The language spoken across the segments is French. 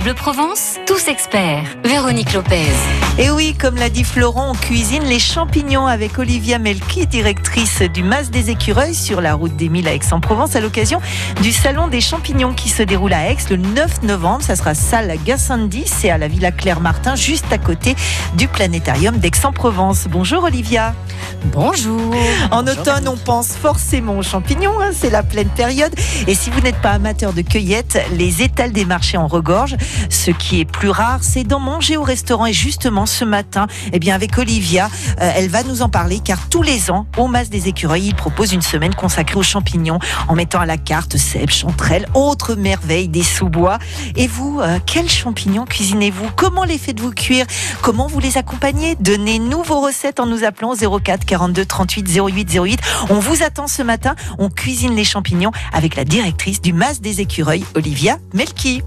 Bleu Provence, tous experts. Véronique Lopez. Et oui, comme l'a dit Florent, on cuisine les champignons avec Olivia Melki, directrice du Mas des Écureuils sur la route des Milles à Aix-en-Provence, à l'occasion du Salon des champignons qui se déroule à Aix le 9 novembre. Ça sera salle Gassendi, c'est à la Villa Claire-Martin, juste à côté du planétarium d'Aix-en-Provence. Bonjour Olivia. Bonjour. En automne, on pense forcément aux champignons, c'est la pleine période. Et si vous n'êtes pas amateur de cueillette, les étals des marchés en regorgent. Ce qui est plus rare, c'est d'en manger au restaurant. Et justement, ce matin, avec Olivia, elle va nous en parler, car tous les ans, au Mas des Écureuils, il propose une semaine consacrée aux champignons, en mettant à la carte cèpes, chanterelles, autres merveilles des sous-bois. Et vous, quels champignons cuisinez-vous? Comment les faites-vous cuire? Comment vous les accompagnez? Donnez-nous vos recettes en nous appelant 04 42 38 08 08. On vous attend ce matin. On cuisine les champignons avec la directrice du Mas des Écureuils, Olivia Melki.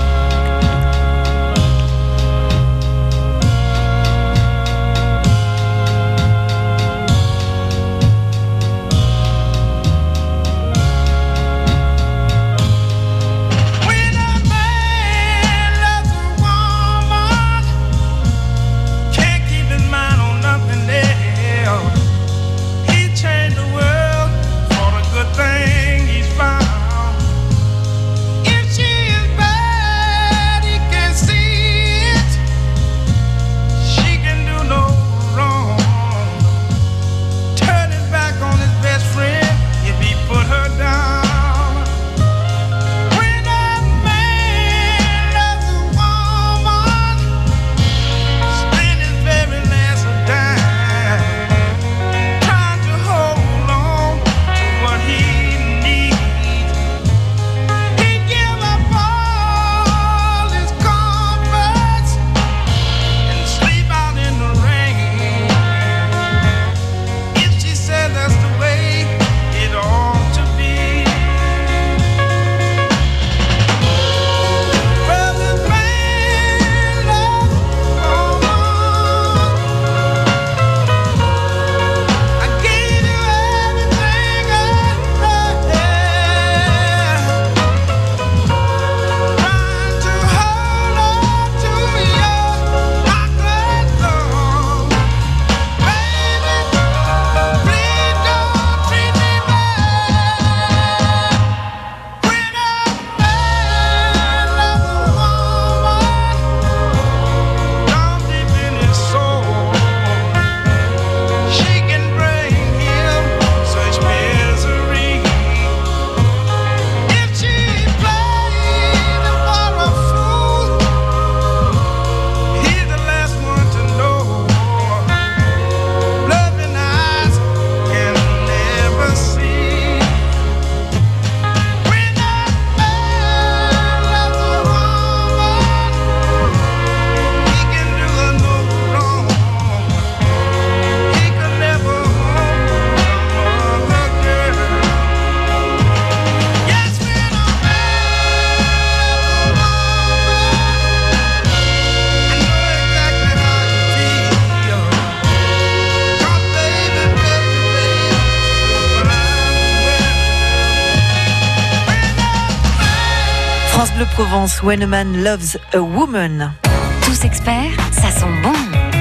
France Bleu Provence, When a Man Loves a Woman. Tous experts, ça sent bon.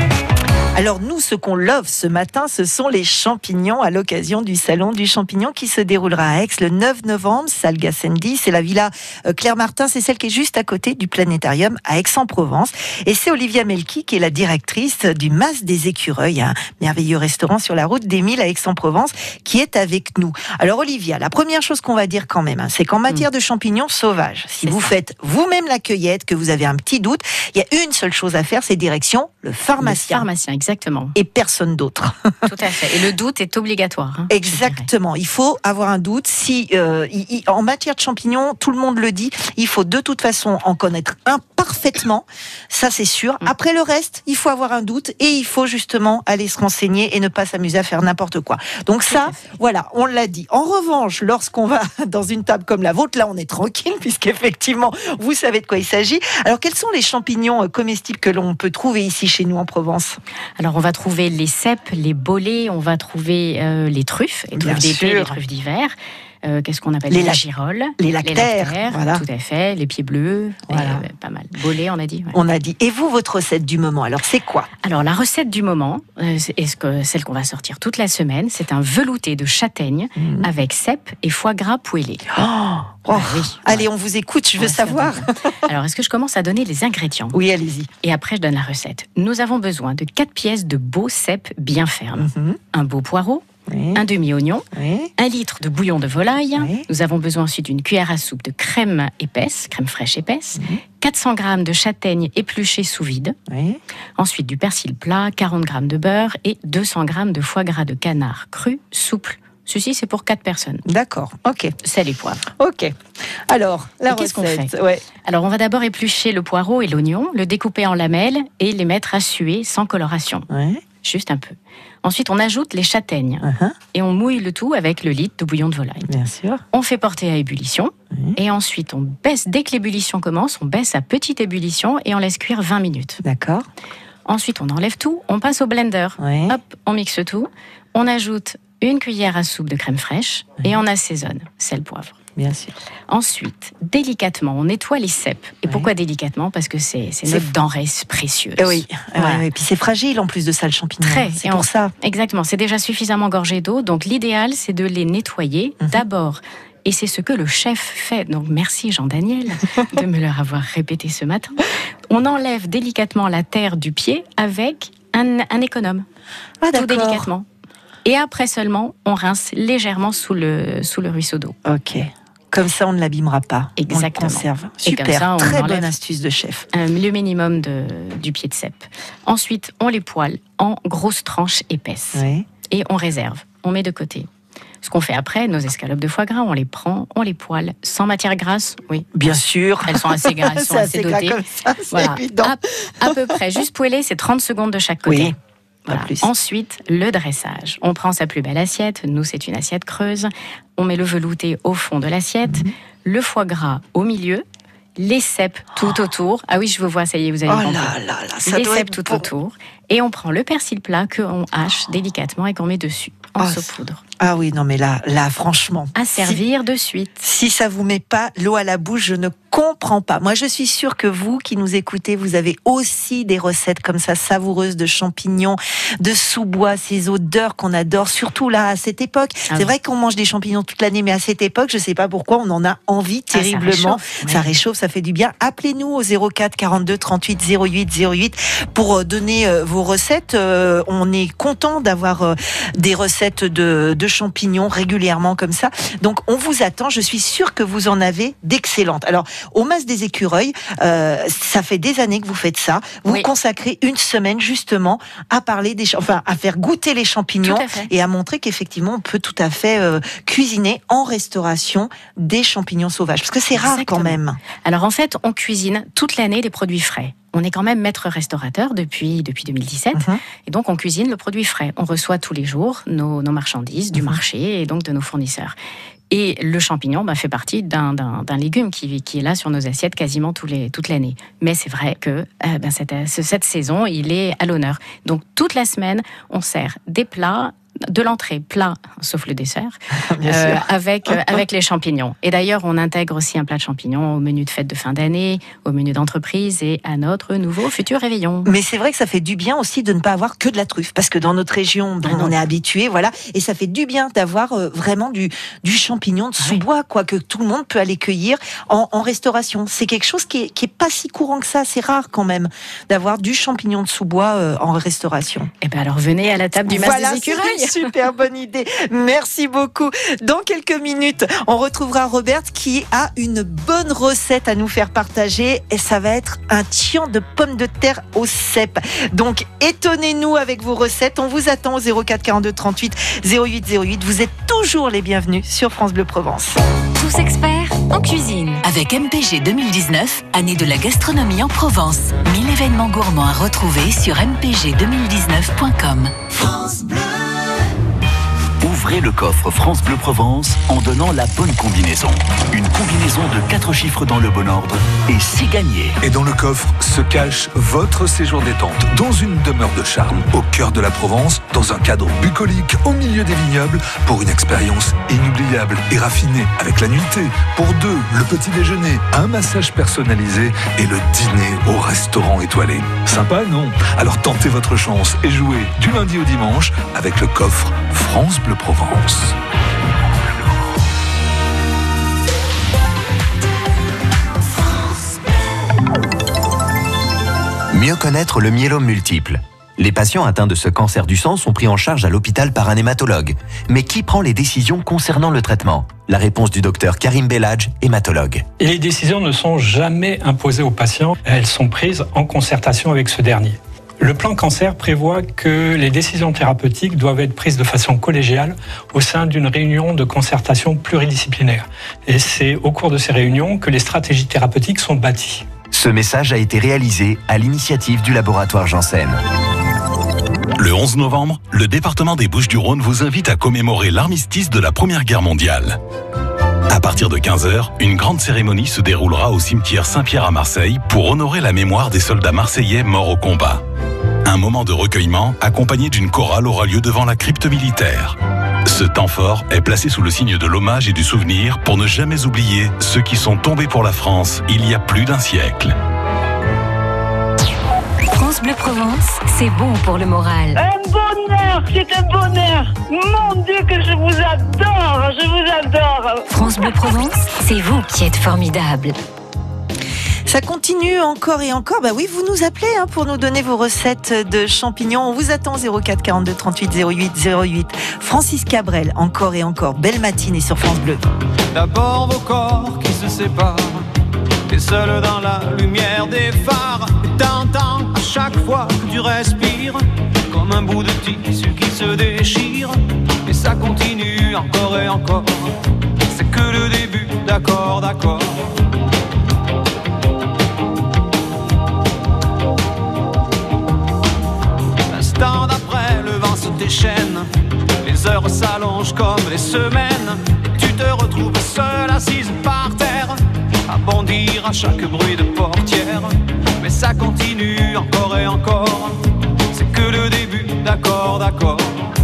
Alors nous, ce qu'on love ce matin, ce sont les champignons à l'occasion du Salon du champignon qui se déroulera à Aix le 9 novembre, salle Gassendi. C'est la Villa Claire-Martin, c'est celle qui est juste à côté du planétarium à Aix-en-Provence. Et c'est Olivia Melki qui est la directrice du Mas des Écureuils, un merveilleux restaurant sur la route des Milles à Aix-en-Provence, qui est avec nous. Alors Olivia, la première chose qu'on va dire quand même, c'est qu'en matière de champignons sauvages, si vous faites vous-même la cueillette, que vous avez un petit doute, il y a une seule chose à faire, c'est direction le pharmacien. Le pharmacien, exactement. Et personne d'autre. Tout à fait. Et le doute est obligatoire. Exactement. Il faut avoir un doute. En matière de champignons, tout le monde le dit, il faut de toute façon en connaître un parfaitement. Ça, c'est sûr. Après le reste, il faut avoir un doute et il faut justement aller se renseigner et ne pas s'amuser à faire n'importe quoi. Donc ça, voilà, on l'a dit. En revanche, lorsqu'on va dans une table comme la vôtre, là, on est tranquille puisqu'effectivement, vous savez de quoi il s'agit. Alors, quels sont les champignons comestibles que l'on peut trouver ici chez nous en Provence? Alors, on va trouver les cèpes, les bolets, on va trouver les truffes, les truffes d'été, les truffes d'hiver. Qu'est-ce qu'on appelle Les la girole, les lactaires, voilà. Tout à fait, les pieds bleus, Voilà. pas mal. Bolé, on a dit. Ouais. On a dit. Et vous, votre recette du moment, alors c'est quoi? Alors la recette du moment, celle qu'on va sortir toute la semaine, c'est un velouté de châtaigne avec cèpe et foie gras poêlé. Oh, oui. Allez, on vous écoute, je veux savoir. Alors, est-ce que je commence à donner les ingrédients? Oui, allez-y. Et après, je donne la recette. Nous avons besoin de 4 pièces de beau cèpe bien ferme, un beau poireau, Oui. un demi-oignon, Oui. 1 litre de bouillon de volaille. Oui. Nous avons besoin ensuite d'une cuillère à soupe de crème épaisse, crème fraîche épaisse, 400 g de châtaigne épluchée sous vide, Oui. ensuite du persil plat, 40 g de beurre et 200 g de foie gras de canard cru, souple. Ceci, c'est pour 4 personnes. D'accord, ok. Sel et poivre. Ok. Alors, la Et recette. qu'est-ce qu'on fait Ouais. Alors, on va d'abord éplucher le poireau et l'oignon, le découper en lamelles et les mettre à suer sans coloration. Ouais. Juste un peu. Ensuite, on ajoute les châtaignes Uh-huh. et on mouille le tout avec le litre de bouillon de volaille. Bien sûr. On fait porter à ébullition Oui. et ensuite on baisse, dès que l'ébullition commence, on baisse à petite ébullition et on laisse cuire 20 minutes. D'accord. Ensuite, on enlève tout, on passe au blender. Oui. Hop, on mixe tout. On ajoute une cuillère à soupe de crème fraîche et on assaisonne, sel, poivre. Bien sûr. Ensuite, délicatement, on nettoie les cèpes. Et Oui. pourquoi délicatement? Parce que c'est notre denrée précieuse. Oui. Voilà. Et puis c'est fragile en plus de ça, le champignon. Très. C'est Et pour ça. Exactement, c'est déjà suffisamment gorgé d'eau. Donc l'idéal, c'est de les nettoyer d'abord. Et c'est ce que le chef fait. Donc merci Jean-Daniel de me leur avoir répété ce matin. On enlève délicatement la terre du pied avec un économe. Ah, Tout d'accord. délicatement. Et après seulement, on rince légèrement sous le ruisseau d'eau. Ok. Comme ça, on ne l'abîmera pas. Exactement. On le conserve. Et comme Super. ça, on Très enlève- bonne astuce de chef. Le minimum du pied de cèpe. Ensuite, on les poêle en grosses tranches épaisses. Oui. Et on réserve. On met de côté. Ce qu'on fait après, nos escalopes de foie gras, on les prend, on les poêle sans matière grasse. Oui, Bien sûr. elles sont assez grasses, elles sont C'est assez gras dotées. comme ça, c'est Voilà, évident. à peu près. Juste poêler, c'est 30 secondes de chaque côté. Oui, pas Voilà. plus. Ensuite, le dressage. On prend sa plus belle assiette. Nous, c'est une assiette creuse. On met le velouté au fond de l'assiette, le foie gras au milieu, les cèpes tout autour. Ah oui, je vous vois, ça y est, vous avez Oh compris. là là là, ça Les doit cèpes être tout bon. autour. Et on prend le persil plat qu'on hache délicatement et qu'on met dessus en Ah, saupoudre. Ah oui, non mais là franchement. À servir de suite. Si ça vous met pas l'eau à la bouche, je ne comprends pas. Moi, je suis sûre que vous qui nous écoutez, vous avez aussi des recettes comme ça savoureuses de champignons, de sous-bois, ces odeurs qu'on adore, surtout là à cette époque. Ah C'est oui. vrai qu'on mange des champignons toute l'année, mais à cette époque, je sais pas pourquoi, on en a envie Ah, ça terriblement. réchauffe, Ça ouais. réchauffe, ça fait du bien. Appelez-nous au 04 42 38 08 08 pour donner vos recettes. On est content d'avoir des recettes de champignons régulièrement comme ça. Donc on vous attend. Je suis sûre que vous en avez d'excellentes. Alors au Mas des Écureuils, ça fait des années que vous faites ça. Vous Oui. consacrez une semaine justement à parler à faire goûter les champignons Tout à fait. et à montrer qu'effectivement on peut tout à fait cuisiner en restauration des champignons sauvages. Parce que c'est rare Exactement. quand même. Alors en fait, on cuisine toute l'année des produits frais. On est quand même maître restaurateur depuis 2017. Mhm. Et donc, on cuisine le produit frais. On reçoit tous les jours nos marchandises du marché et donc de nos fournisseurs. Et le champignon fait partie d'un légume qui est là sur nos assiettes quasiment toute l'année. Mais c'est vrai que cette saison, il est à l'honneur. Donc, toute la semaine, on sert des plats, de l'entrée, plat, sauf le dessert, Bien sûr. avec les champignons. Et d'ailleurs, on intègre aussi un plat de champignons au menu de fête de fin d'année, au menu d'entreprise et à notre nouveau futur réveillon. Mais c'est vrai que ça fait du bien aussi de ne pas avoir que de la truffe, parce que dans notre région, Ah non. on est habitué, voilà, et ça fait du bien d'avoir vraiment du champignon de sous-bois, quoi, que tout le monde peut aller cueillir en restauration. C'est quelque chose qui est pas si courant que ça, c'est rare quand même d'avoir du champignon de sous-bois en restauration. Eh bien alors, venez à la table du Mas Voilà, des c'est Écureuils. une super bonne idée. Merci beaucoup. Dans quelques minutes, on retrouvera Robert qui a une bonne recette à nous faire partager et ça va être un tian de pommes de terre au cèpe. Donc, étonnez-nous avec vos recettes. On vous attend au 04 42 38 08 08. Vous êtes toujours les bienvenus sur France Bleu Provence. Tous experts en cuisine. Avec MPG 2019, année de la gastronomie en Provence. 1000 événements gourmands à retrouver sur mpg2019.com. Ouvrez le coffre France Bleu Provence en donnant la bonne combinaison. Une combinaison de 4 chiffres dans le bon ordre et c'est gagné. Et dans le coffre se cache votre séjour détente dans une demeure de charme au cœur de la Provence, dans un cadre bucolique au milieu des vignobles pour une expérience inoubliable et raffinée avec la nuitée. Pour 2, le petit déjeuner, un massage personnalisé et le dîner au restaurant étoilé. Sympa, non? Alors tentez votre chance et jouez du lundi au dimanche avec le coffre France Bleu Provence. Mieux connaître le myélome multiple. Les patients atteints de ce cancer du sang sont pris en charge à l'hôpital par un hématologue. Mais qui prend les décisions concernant le traitement? La réponse du docteur Karim Belladj, hématologue. Et les décisions ne sont jamais imposées aux patients, elles sont prises en concertation avec ce dernier. Le plan cancer prévoit que les décisions thérapeutiques doivent être prises de façon collégiale au sein d'une réunion de concertation pluridisciplinaire. Et c'est au cours de ces réunions que les stratégies thérapeutiques sont bâties. Ce message a été réalisé à l'initiative du laboratoire Janssen. Le 11 novembre, le département des Bouches-du-Rhône vous invite à commémorer l'armistice de la Première Guerre mondiale. À partir de 15h, une grande cérémonie se déroulera au cimetière Saint-Pierre à Marseille pour honorer la mémoire des soldats marseillais morts au combat. Un moment de recueillement accompagné d'une chorale aura lieu devant la crypte militaire. Ce temps fort est placé sous le signe de l'hommage et du souvenir pour ne jamais oublier ceux qui sont tombés pour la France il y a plus d'un siècle. France Bleu Provence, c'est bon pour le moral. Un bonheur, c'est un bonheur. Mon Dieu que je vous adore, je vous adore. France Bleu Provence, c'est vous qui êtes formidable. Ça continue encore et encore. Bah oui, vous nous appelez pour nous donner vos recettes de champignons. On vous attend 04 42 38 08 08. Francis Cabrel, encore et encore. Belle matinée sur France Bleu. D'abord vos corps qui se séparent, et seul dans la lumière des phares. Et t'entends à chaque fois que tu respires, comme un bout de tissu qui se déchire. Et ça continue encore et encore. C'est que le début, d'accord, d'accord. L'instant d'après, le vent se déchaîne, les heures s'allongent comme les semaines. Et tu te retrouves seule assise par terre, à bondir à chaque bruit de portière. Mais ça continue encore et encore. C'est que le début, d'accord, d'accord.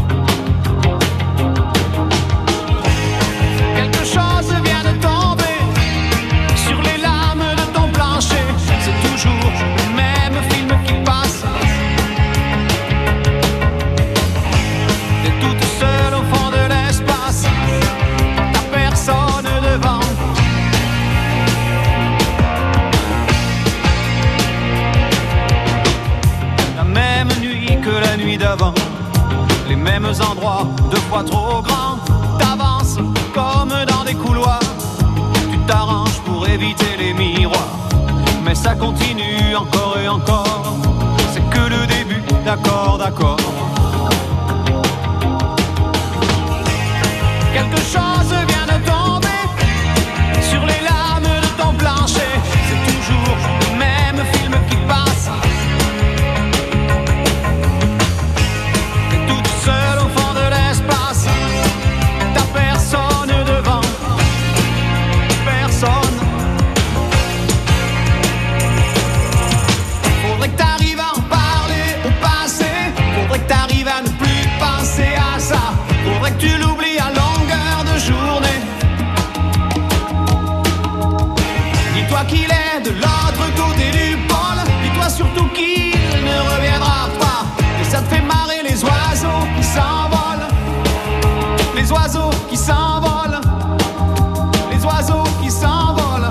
Quelque chose vient de tomber sur les lames de ton plancher. C'est toujours le même film qui passe. T'es toute seule au fond de l'espace, t'as personne devant. La même nuit que la nuit d'avant, les mêmes endroits, 2 fois trop grands. T'avances comme dans des couloirs, tu t'arranges pour éviter les miroirs. Mais ça continue encore et encore. C'est que le début, d'accord, d'accord. Quelque chose vient de tomber sur les lames de ton plancher. C'est toujours le même film qui passe. T'es toute seule au fond de l'espace, t'as personne devant, personne. Faudrait que t'arrives à en parler au passé, faudrait que t'arrives à ne plus penser à ça, faudrait que tu l'oublies à longueur de journée. Dis-toi qu'il est de l'autre côté du pôle, dis-toi surtout qu'il ne reviendra pas. Et ça te fait marrer les oiseaux qui s'envolent, les oiseaux qui s'envolent, les oiseaux qui s'envolent.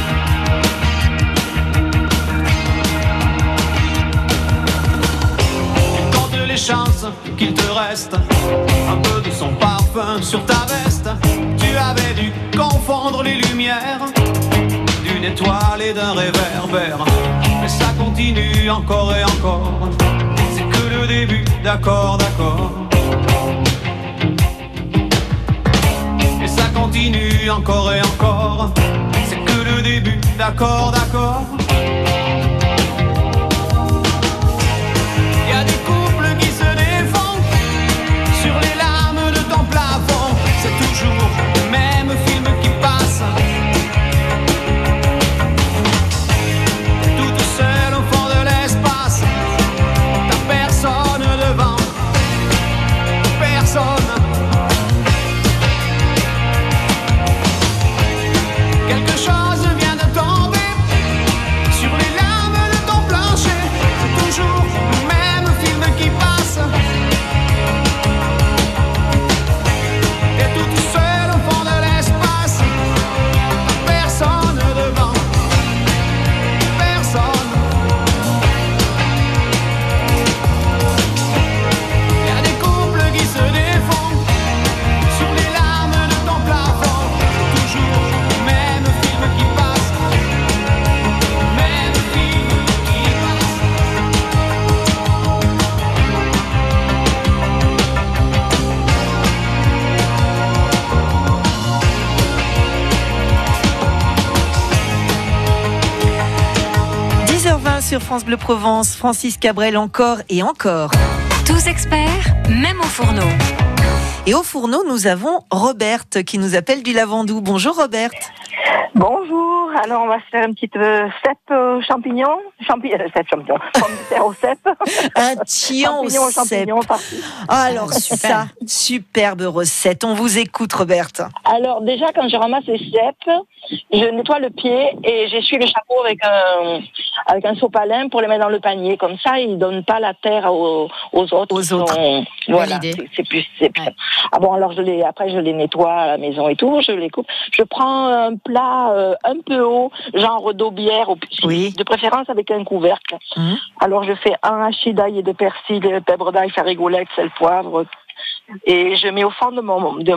Tu comptes les chances qu'il te reste un peu de son parfum sur ta veste. Tu avais dû confondre les lumières d'une étoile et d'un réverbère. Mais ça continue encore et encore. C'est que le début, d'accord, d'accord. Et ça continue encore et encore. C'est que le début, d'accord, d'accord. Y a des couples qui se défendent sur les lames de ton plat. sur France Bleu Provence. Francis Cabrel encore et encore. Tous experts, même au fourneau. Et au fourneau, nous avons Roberte qui nous appelle du Lavandou. Bonjour Roberte. Bonjour, alors on va se faire une petite cèpe champignons. Pomme de terre au cèpe. Un tian au cèpe. Alors ça, superbe recette. On vous écoute Roberte. Alors déjà, quand je ramasse les cèpes, je nettoie le pied et j'essuie le chapeau avec un sopalin pour les mettre dans le panier. Comme ça, ils ne donnent pas la terre aux autres. Voilà, c'est plus. Ah bon, alors après je les nettoie à la maison et tout, je les coupe. Je prends un plat un peu haut, genre d'aubière, de préférence avec un couvercle. Alors je fais un hachis d'ail et de persil, pèbre d'ail, farigolette, sel, poivre, et je mets au fond de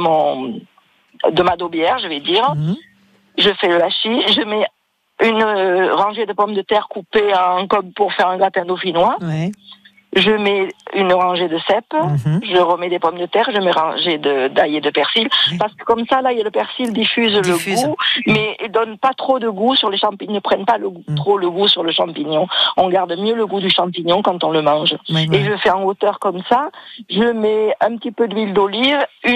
ma daubière, je vais dire. Je fais le hachis, je mets une rangée de pommes de terre coupées comme pour faire un gratin dauphinois. Ouais. Je mets une rangée de cèpes, je remets des pommes de terre, je mets une rangée d'ail et de persil, parce que comme ça, l'ail et le persil diffusent le goût, mais ils donnent pas trop de goût sur les champignons, ne prennent pas trop le goût sur le champignon. On garde mieux le goût du champignon quand on le mange. Et je fais en hauteur comme ça, je mets un petit peu d'huile d'olive,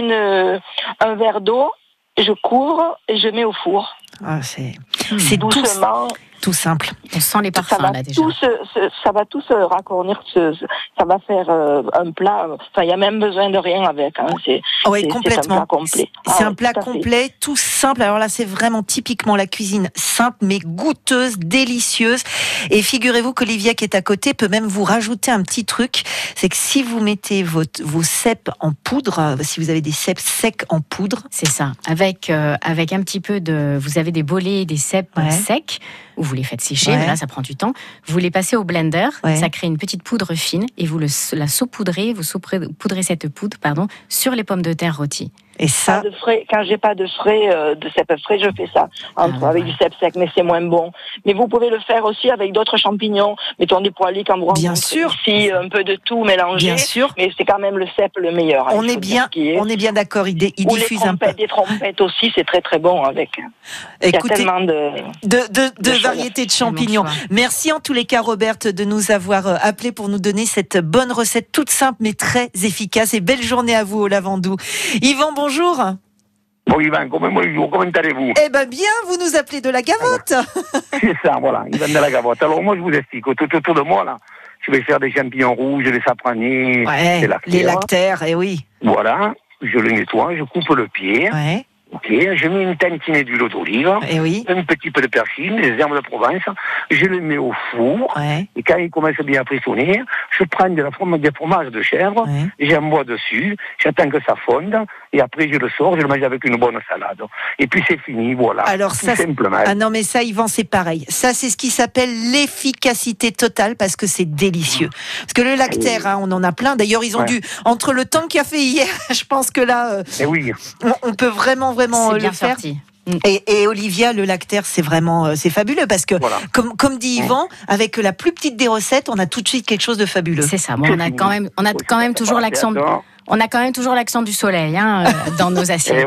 un verre d'eau, je couvre et je mets au four. Ah, c'est doucement. Tout simple. On sent les parfums là déjà. Ça va tout se raccordir, ça va faire un plat. Enfin, il y a même besoin de rien avec. Oui, complètement. C'est un plat complet. C'est un plat complet, tout simple. Alors là, c'est vraiment typiquement la cuisine simple, mais goûteuse, délicieuse. Et figurez-vous qu'Olivia, qui est à côté, peut même vous rajouter un petit truc. C'est que si vous mettez vos cèpes en poudre, si vous avez des cèpes secs en poudre, c'est ça. Avec un petit peu vous avez des bolets, des cèpes secs. Ou vous les faites sécher, mais là ça prend du temps. Vous les passez au blender, ça crée une petite poudre fine et vous la saupoudrez, poudrez cette poudre, sur les pommes de terre rôties. Et ça, quand j'ai pas de cèpes frais, je fais ça avec du cèpe sec, mais c'est moins bon. Mais vous pouvez le faire aussi avec d'autres champignons. Mettons des pois-liques, en bien sûr, ici, un peu de tout mélangé. Bien sûr. Mais c'est quand même le cèpe le meilleur. On est bien d'accord. Il diffuse un peu. Des trompettes aussi, c'est très très bon avec. Écoutez, il y a tellement de variétés de champignons. Merci en tous les cas, Roberte, de nous avoir appelé pour nous donner cette bonne recette toute simple mais très efficace. Et belle journée à vous au Lavandou. Yvan, bonjour. Bon Yvan, comment allez-vous? Eh ben bien, vous nous appelez de la Gavotte. C'est ça, voilà, Yvan de la Gavotte. Alors moi je vous explique, tout autour de moi là, je vais faire des champignons rouges, des sapranés, les lactaires, oui. Voilà, je le nettoie, je coupe le pied. Ouais. Ok, je mets une tantinée d'huile d'olive, un petit peu de persil, des herbes de Provence, je le mets au four, et quand il commence bien à frissonner, je prends des fromages de chèvre, j'envoie dessus, j'attends que ça fonde, et après je le sors, je le mange avec une bonne salade. Et puis c'est fini, voilà. Alors ça, simplement. Ah non mais ça, Yvan, c'est pareil. Ça, c'est ce qui s'appelle l'efficacité totale, parce que c'est délicieux. Parce que le lactaire, on en a plein. D'ailleurs, ils ont dû, entre le temps qu'il a fait hier, je pense que là, on peut vraiment le faire. Et Olivia, le lactaire, c'est vraiment c'est fabuleux parce que comme dit Yvan, avec la plus petite des recettes, on a tout de suite quelque chose de fabuleux. C'est ça. Bon, on a quand même toujours l'accent. On a quand même toujours l'accent du soleil dans nos assiettes.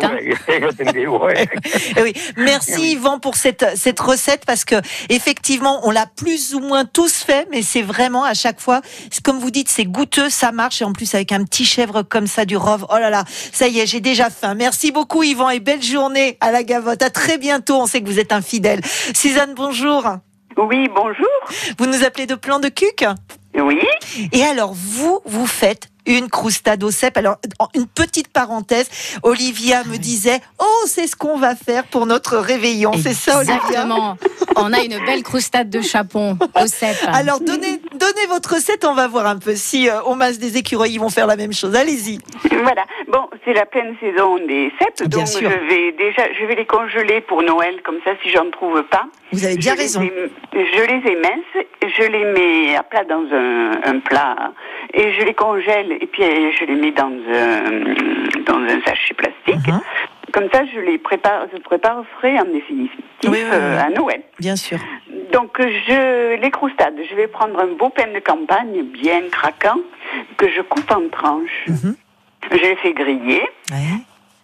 Oui. Merci Yvan pour cette recette, parce que effectivement on l'a plus ou moins tous fait, mais c'est vraiment à chaque fois, comme vous dites, c'est goûteux, ça marche, et en plus avec un petit chèvre comme ça, du rove. Oh là là, ça y est, j'ai déjà faim. Merci beaucoup Yvan et belle journée à la Gavotte. À très bientôt. On sait que vous êtes un fidèle. Suzanne, bonjour. Oui, bonjour. Vous nous appelez de Plan de Cuc? Oui. Et alors vous faites une croustade au cèpe. Alors, une petite parenthèse, Olivia me disait, c'est ce qu'on va faire pour notre réveillon. C'est ça, Olivia? Exactement. On a une belle croustade de chapon au cèpe. Alors, donnez votre recette, on va voir un peu si au Mas des Écureuils, ils vont faire la même chose. Allez-y. Voilà. Bon, c'est la pleine saison des cèpes, donc je vais les congeler pour Noël, comme ça, si j'en trouve pas. Vous avez bien raison. Je les émince, je les mets à plat dans un plat, et je les congèle, et puis je les mets dans un sachet plastique. Comme ça, je prépare frais en définitif à Noël. Bien sûr. Donc, les croustades, je vais prendre un beau pain de campagne bien craquant que je coupe en tranches. Je les fais griller.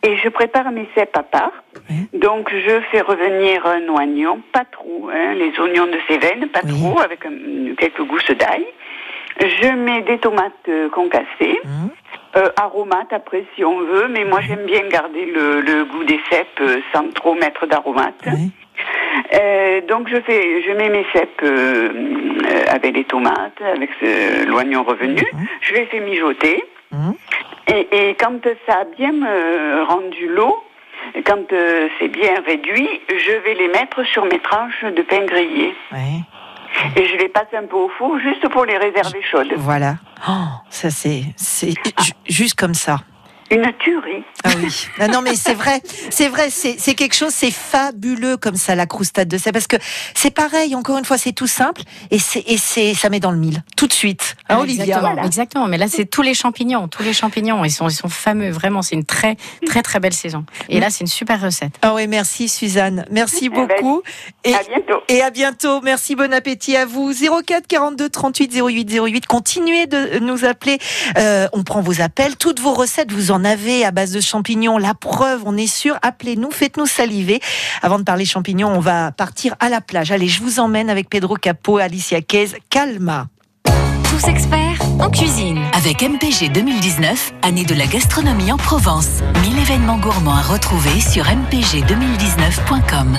Et je prépare mes cèpes à part. Donc, je fais revenir un oignon, pas trop, les oignons de Cévennes, pas trop, avec quelques gousses d'ail. Je mets des tomates concassées, aromates après si on veut, mais moi j'aime bien garder le goût des cèpes sans trop mettre d'aromates. Donc, je mets mes cèpes avec les tomates, avec l'oignon revenu. Je les fais mijoter. Et quand ça a bien rendu l'eau, quand c'est bien réduit, je vais les mettre sur mes tranches de pain grillé. Et je les passe un peu au four, juste pour les réserver chaudes. Voilà. Oh, ça c'est juste comme ça. Une tuerie. Ah oui. Non mais c'est vrai, c'est quelque chose, c'est fabuleux comme ça la croustade de cèpe, parce que c'est pareil, encore une fois, c'est tout simple et ça met dans le mille tout de suite. Hein, Olivia. Exactement. Mais là, c'est tous les champignons, ils sont fameux, vraiment. C'est une très très très belle saison. Et là, c'est une super recette. Ah oui, merci Suzanne, merci beaucoup. Et à bientôt. Et à bientôt. Merci, bon appétit à vous. 04 42 38 08 08. Continuez de nous appeler. On prend vos appels, toutes vos recettes. Vous en avez à base de champignons, la preuve, on est sûr. Appelez-nous, faites-nous saliver. Avant de parler champignons, on va partir à la plage. Allez, je vous emmène avec Pedro Capot, Alicia Keys, Calma. Tous experts en cuisine. Avec MPG 2019, année de la gastronomie en Provence. 1000 événements gourmands à retrouver sur mpg2019.com.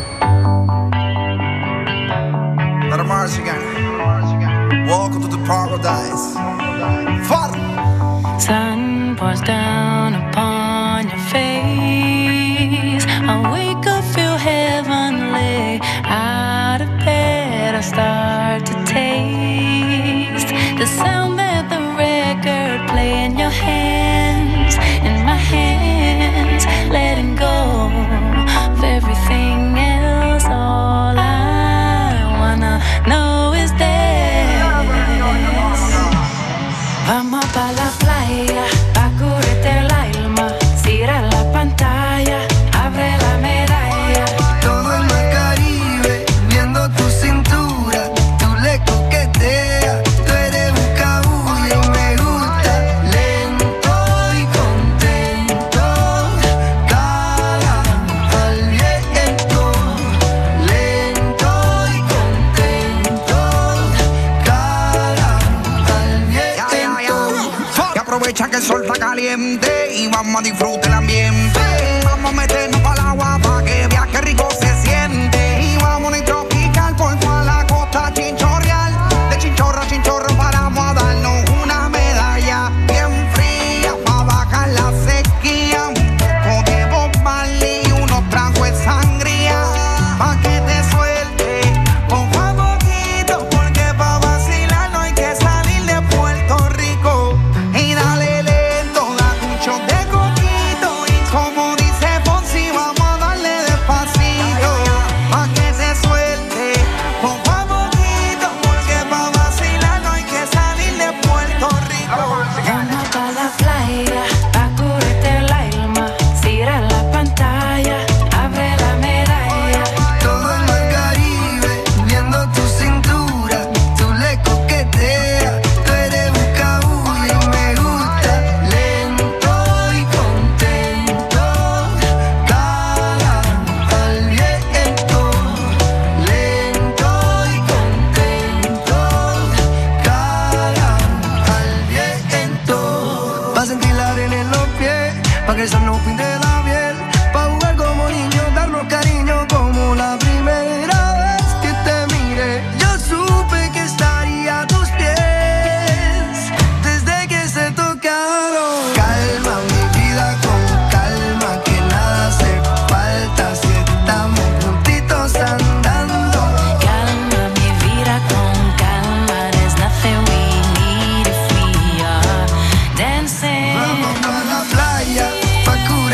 Welcome to the paradise. Sun pours down upon your face. I wake up, feel heavenly. Out of bed, I start to taste the sound that the record play in your hands, in my hands, letting go of everything else. All I wanna know is this. Vamos pa' la playa, pa' curarte el alma. Cierra la pantalla, abre la medalla. Todo el mar Caribe, viendo tu cintura. Tú le coqueteas, tú eres un cabullo y me gusta. Lento y contento, cara al viento. Lento y contento, cara al viento. Y aprovecha que el sol está caliente y vamos a disfrutar el ambiente. Vamos a meternos para el agua para que veas qué rico se siente. Y vamos a tropical por toda la costa chinchorreal. De chinchorro a chinchorro paramos a darnos una medalla bien fría para bajar la sequía. Un poco de Bob Marley y unos tragos de sangría pa' que te suelte poco a poquito, porque pa' vacilar no hay que salir de Puerto Rico. Y dale lento, date un shot de coquito y como dice Fonsi, vamos a darle despacito pa' que se suelte poco a poquito, porque pa' vacilar no hay que salir de Puerto Rico. Vamos pa' la playa, pa' curarte el alma. Cierra la pantalla, abre la medalla. Todo el mar Caribe, viendo tu cintura. Tú le coqueteas, tú eres un cabullo y me gusta. Lento y contento, cara al viento. Lento y contento, cara al viento. Pa' sentir la arena en los pies, pa' que el sol no pinte la piel. Pa' jugar como niños, darnos cariño como la primera vez que te miré. Yo supe que estaría a tus pies desde que se tocaron. Calma mi vida con calma, que nada hace falta si estamos juntitos andando. Calma mi vida con calma. There's nothing we need if we are dancing. Vamos pa' la playa, pa' curar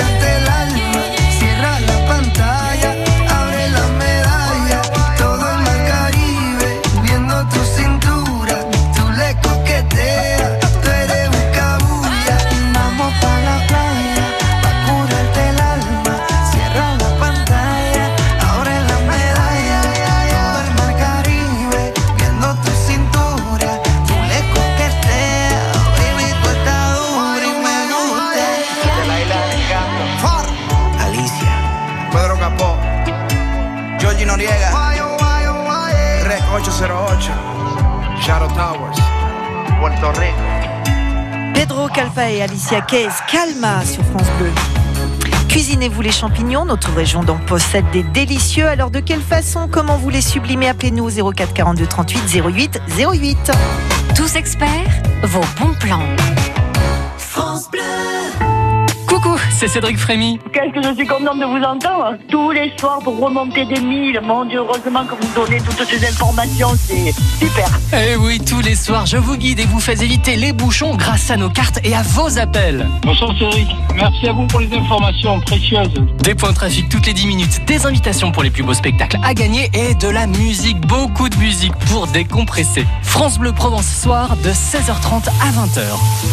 Shadow Towers, Puerto Rico. Pedro Calfa et Alicia Keys, Calma sur France Bleu. Cuisinez-vous les champignons, notre région d'en possède des délicieux. Alors de quelle façon, comment vous les sublimez? Appelez-nous au 04 42 38 08 08. Tous experts, vos bons plans. France Bleu. Coucou, c'est Cédric Frémy. Qu'est-ce que je suis contente de vous entendre tous les soirs pour remonter des milles. Mon Dieu, heureusement que vous donnez toutes ces informations, c'est super. Eh oui, tous les soirs, je vous guide et vous fais éviter les bouchons grâce à nos cartes et à vos appels. Bonsoir Cédric, merci à vous pour les informations précieuses. Des points de trafic toutes les 10 minutes, des invitations pour les plus beaux spectacles à gagner et de la musique, beaucoup de musique pour décompresser. France Bleu Provence soir de 16h30 à 20h.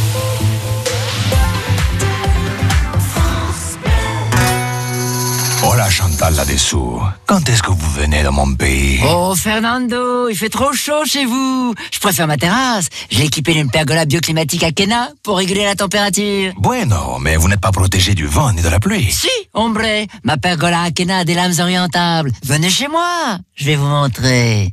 Hola Chantal là-dessous, quand est-ce que vous venez dans mon pays? Oh Fernando, il fait trop chaud chez vous. Je préfère ma terrasse. Je l'ai équipée d'une pergola bioclimatique Akena pour réguler la température. Bueno, mais vous n'êtes pas protégé du vent ni de la pluie. Si, hombre, ma pergola Akena a des lames orientables. Venez chez moi, je vais vous montrer.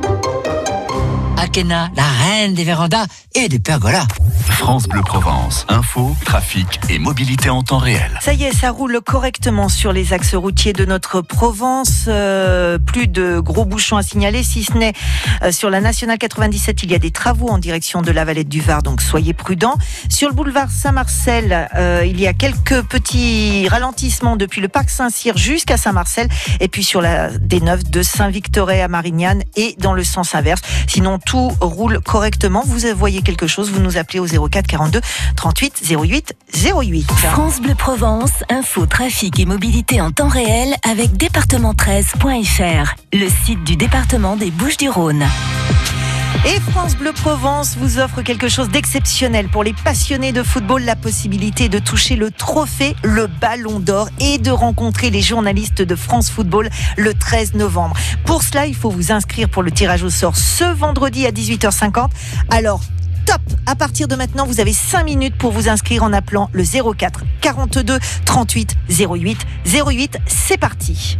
Akena, la reine des vérandas et des pergolas. France Bleu Provence, info, trafic et mobilité en temps réel. Ça y est, ça roule correctement sur les axes routiers de notre Provence. Plus de gros bouchons à signaler, si ce n'est sur la nationale 97, il y a des travaux en direction de la Valette du Var, donc soyez prudents. Sur le boulevard Saint-Marcel, il y a quelques petits ralentissements depuis le parc Saint-Cyr jusqu'à Saint-Marcel, et puis sur la D9 de Saint-Victoret à Marignane et dans le sens inverse. Sinon, tout roule correctement. Vous voyez quelque chose, vous nous appelez au 04 42 38 08 08. France Bleu Provence, info, trafic et mobilité en temps réel avec département13.fr, le site du département des Bouches-du-Rhône. Et France Bleu Provence vous offre quelque chose d'exceptionnel pour les passionnés de football, la possibilité de toucher le trophée, le Ballon d'Or et de rencontrer les journalistes de France Football le 13 novembre. Pour cela, il faut vous inscrire pour le tirage au sort ce vendredi à 18h50. Alors, top! À partir de maintenant, vous avez 5 minutes pour vous inscrire en appelant le 04 42 38 08 08. C'est parti!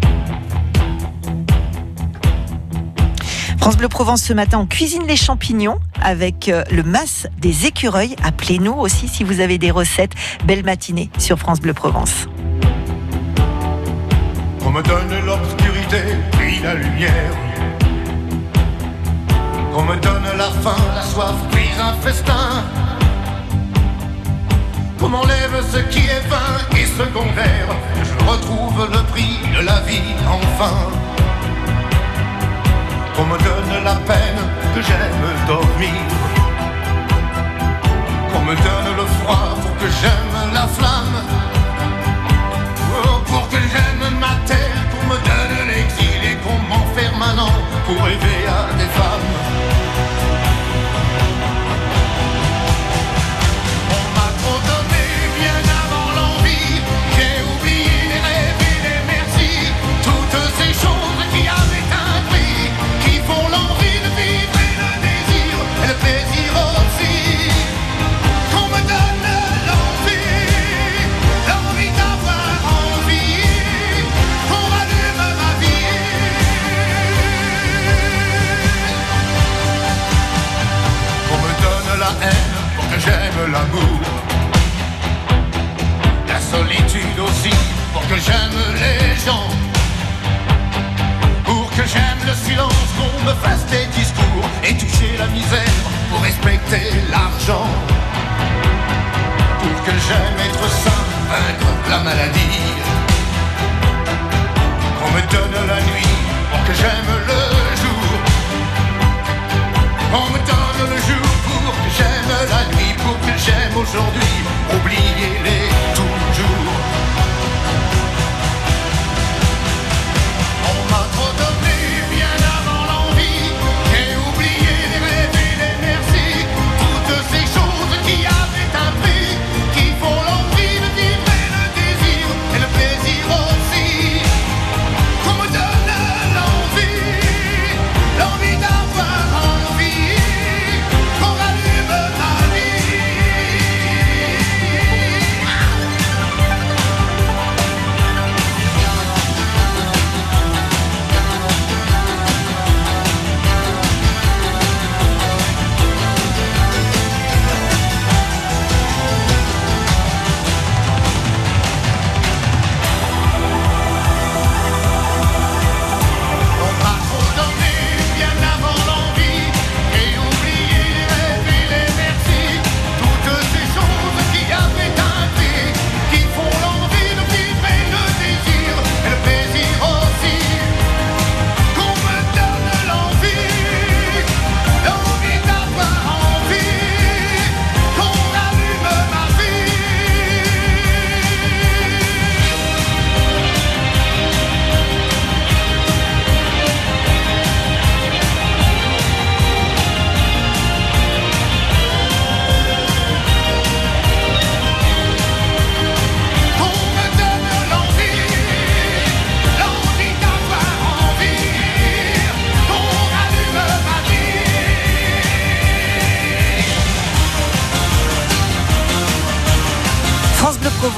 France Bleu Provence ce matin, on cuisine les champignons avec le mas des écureuils. Appelez-nous aussi si vous avez des recettes. Belle matinée sur France Bleu Provence. On me donne l'obscurité puis la lumière. On me donne la faim, la soif, puis un festin. On m'enlève ce qui est vain et secondaire. Je retrouve le prix de la vie enfin. On me donne la peine que j'aime dormir. On me donne le froid pour que j'aime la flamme. Oh, pour que j'aime ma terre, qu'on me donne l'exil et qu'on m'enferme un an pour rêver à des femmes. On m'a trop donné bien avant l'envie. J'ai oublié les rêves et les merci. Toutes ces choses qui avaient un prix, qui font l'envie de vivre et le désir et le plaisir aussi. Qu'on me donne l'envie, l'envie d'avoir envie, qu'on rallume ma vie. Qu'on me donne la haine pour que j'aime l'amour, la solitude aussi pour que j'aime les gens. Pour que j'aime le silence, qu'on me fasse des discours et toucher la misère pour respecter l'argent. Pour que j'aime être sain, vaincre la maladie. Qu'on me donne la nuit pour que j'aime le jour. On me donne le jour pour que j'aime la nuit, pour que j'aime aujourd'hui, oubliez-les toujours. On m'a trop donné bien avant l'envie. J'ai oublié les rêves et les merci. Toutes ces choses qui avaient un prix, qui font l'envie de vivre et le désir et le plaisir aussi. Qu'on me donne l'envie, l'envie d'avoir envie, qu'on rallume ma vie.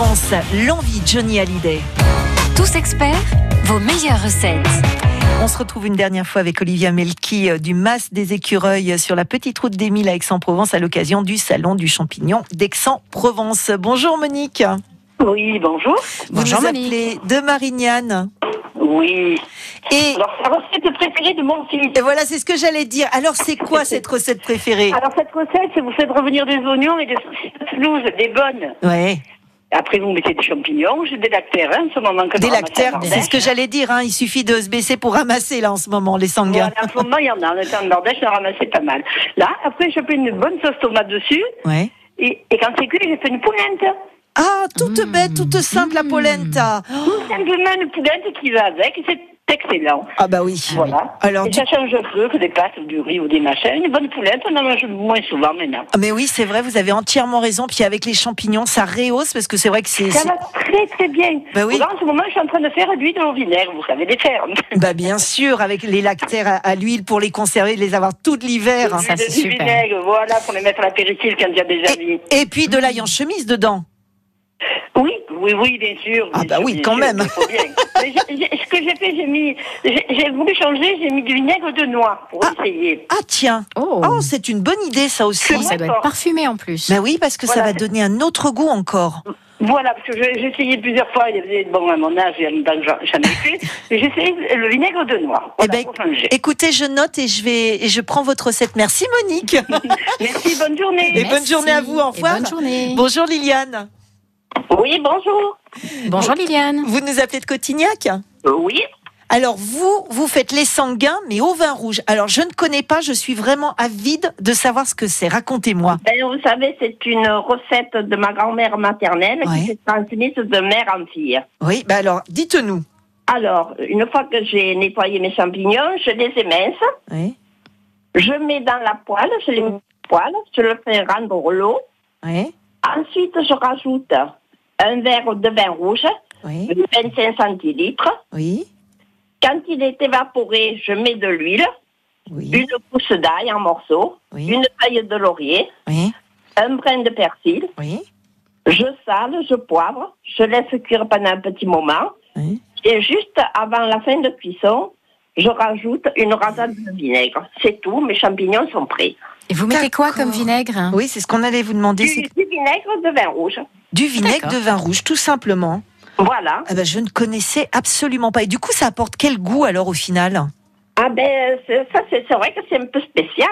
Provence, l'envie Johnny Hallyday. Tous experts, vos meilleures recettes. On se retrouve une dernière fois avec Olivia Melki du Mas des Écureuils sur la petite route d'Émile à Aix-en-Provence à l'occasion du salon du champignon d'Aix-en-Provence. Bonjour Monique. Oui, bonjour. Vous nous appelez de Marignane. Oui. Et alors, c'est la recette préférée de mon fils. Et voilà, c'est ce que j'allais dire. Alors, c'est quoi cette recette préférée? Alors, cette recette, c'est vous faites revenir des oignons et des saucisses de Toulouse, des bonnes. Ouais. Après, vous mettez des champignons, j'ai des lactaires, en ce moment. Des lactaires, c'est ce que j'allais dire, il suffit de se baisser pour ramasser, là, en ce moment, les sanguins. Voilà, en ce moment, il y en a. En étant de Nordèche, j'en ramassais pas mal. Là, après, je fais une bonne sauce tomate dessus. Ouais. Et quand c'est cuit, je fais une poulette. Ah, toute bête, toute simple, la polenta. Tout simplement une poulette qui va avec, c'est excellent. Ah bah oui. Voilà. Alors, et ça change un peu que des pâtes, du riz ou des machins. Une bonne poulette, on en mange moins souvent maintenant. Mais oui, c'est vrai, vous avez entièrement raison. Puis avec les champignons, ça rehausse parce que c'est vrai que c'est... Ça va très très bien. Bah oui. Là, en ce moment, je suis en train de faire de l'huile au vinaigre, vous savez les faire. Bah bien sûr, avec les lactaires à l'huile pour les conserver, les avoir tout l'hiver. Ça, c'est super. Du vinaigre, voilà, pour les mettre à l'apéritif quand il y a des amis. Et puis de l'ail en chemise dedans. Oui, bien sûr. Ah bah oui, quand même. Ce que j'ai fait, j'ai voulu changer, j'ai mis du vinaigre de noix pour essayer. Ah tiens, c'est une bonne idée ça aussi. Ça doit être parfumé en plus. Mais oui, parce que ça va donner un autre goût encore. Voilà, parce que j'ai essayé plusieurs fois, bon, à mon âge, il y a longtemps que j'en ai fait, j'ai essayé le vinaigre de noix. Voilà, pour changer. Écoutez, je note et je prends votre recette. Merci Monique. Merci, bonne journée. Et bonne journée à vous, au revoir. Bonne journée. Bonjour Liliane. Oui, bonjour. Bonjour Liliane. Vous nous appelez de Cotignac? Oui. Alors vous faites les sanguins, mais au vin rouge. Alors je ne connais pas, je suis vraiment avide de savoir ce que c'est. Racontez-moi. Vous savez, c'est une recette de ma grand-mère maternelle qui s'est transmise de mère en fille. Oui, alors dites-nous. Alors, une fois que j'ai nettoyé mes champignons, je les émince. Oui. Je mets dans la poêle, je les mets dans la poêle, je le fais rendre l'eau. Oui. Ensuite, je rajoute un verre de vin rouge, 25 centilitres. Oui. Quand il est évaporé, je mets de l'huile, une pousse d'ail en morceaux, une feuille de laurier, un brin de persil. Je sale, je poivre, je laisse cuire pendant un petit moment. Et juste avant la fin de cuisson, je rajoute une rasade de vinaigre. C'est tout, mes champignons sont prêts. Et vous mettez quoi comme vinaigre? Oui, c'est ce qu'on allait vous demander. Du vinaigre de vin rouge. Du vinaigre de vin rouge, tout simplement. Voilà. Ah ben, je ne connaissais absolument pas. Et du coup, ça apporte quel goût alors au final? Ah ben, c'est vrai que c'est un peu spécial.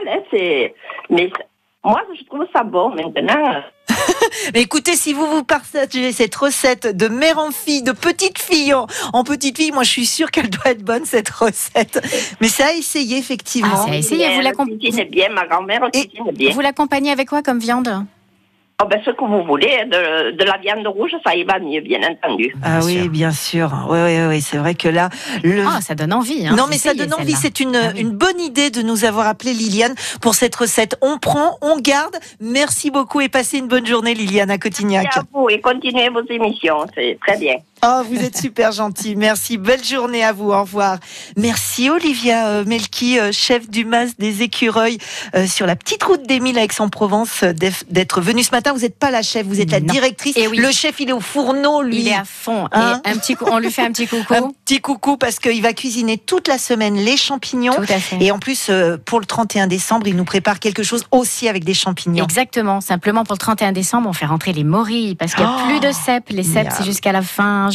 Mais moi, je trouve ça bon maintenant. Mais écoutez, si vous partagez cette recette de mère en fille, de petite fille en petite fille, moi je suis sûre qu'elle doit être bonne cette recette. Mais c'est à essayer effectivement. Ah, c'est à essayer. Vous l'accompagnez bien, ma grand-mère cuisine bien. Vous l'accompagnez avec quoi comme viande? Oh ben, ce que vous voulez, de la viande rouge, ça y va mieux, bien entendu. Ah oui, bien sûr. Oui, c'est vrai que là... ça donne envie. Non, mais ça donne envie. C'est une bonne idée de nous avoir appelé Liliane pour cette recette. On prend, on garde. Merci beaucoup et passez une bonne journée, Liliane, à Cotignac. Merci à vous et continuez vos émissions, c'est très bien. Oh, vous êtes super gentil. Merci. Belle journée à vous. Au revoir. Merci Olivia Melki, chef du Mas des Écureuils sur la petite route d'Émile à Aix-en-Provence, d'être venue ce matin. Vous n'êtes pas la chef, vous êtes la directrice. Et oui. Le chef, il est au fourneau, lui. Il est à fond. Et on lui fait un petit coucou. Un petit coucou parce qu'il va cuisiner toute la semaine les champignons. Tout à fait. Et en plus, pour le 31 décembre, il nous prépare quelque chose aussi avec des champignons. Exactement. Simplement pour le 31 décembre, on fait rentrer les morilles parce qu'il n'y a plus de cèpes. Les cèpes, c'est jusqu'à la fin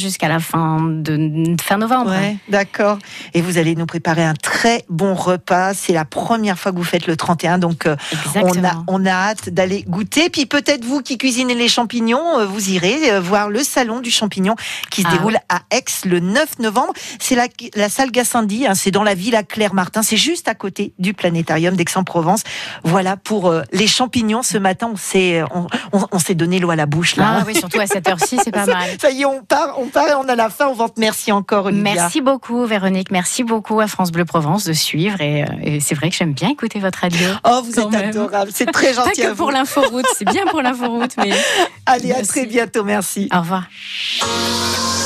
de fin novembre. Ouais, d'accord. Et vous allez nous préparer un très bon repas. C'est la première fois que vous faites le 31, donc on a hâte d'aller goûter. Puis peut-être vous qui cuisinez les champignons, vous irez voir le salon du champignon qui se déroule à Aix le 9 novembre. C'est la salle Gassendi, c'est dans la Villa Claire-Martin. C'est juste à côté du planétarium d'Aix-en-Provence. Voilà pour les champignons. Ce matin, on s'est donné l'eau à la bouche. Là. Ah oui, surtout à cette heure-ci, c'est pas mal. Ça y est, on part et on a la fin. On vante. Merci encore, Olivia. Merci beaucoup, Véronique. Merci beaucoup à France Bleu Provence de suivre. Et c'est vrai que j'aime bien écouter votre radio. Oh, vous êtes adorable. C'est très gentil. Pas que pour l'inforoute. C'est bien pour l'inforoute, mais... Allez, à très bientôt. Merci. Au revoir.